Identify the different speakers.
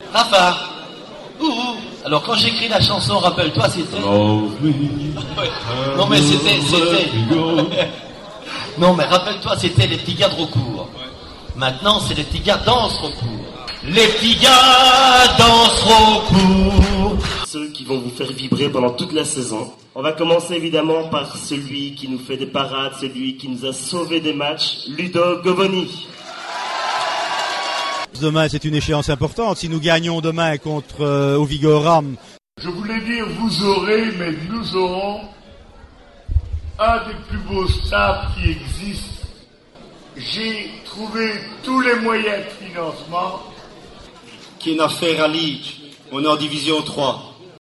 Speaker 1: Rafa. Alors quand j'écris la chanson, rappelle-toi, c'était...
Speaker 2: Oh, oui.
Speaker 1: Non mais c'était... Non mais rappelle-toi, c'était les petits gars de recours. Maintenant, c'est les petits gars dansent recours. Les petits gars dansent recours.
Speaker 3: Ceux qui vont vous faire vibrer pendant toute la saison. On va commencer évidemment par celui qui nous fait des parades, celui qui nous a sauvé des matchs, Ludo Govoni.
Speaker 4: Demain, c'est une échéance importante. Si nous gagnons demain contre Ovigoram.
Speaker 5: Je voulais dire vous aurez, mais nous aurons un des plus beaux stades qui existent. J'ai trouvé tous les moyens de financement.
Speaker 6: Qui n'a fait rallye, on est en division 3.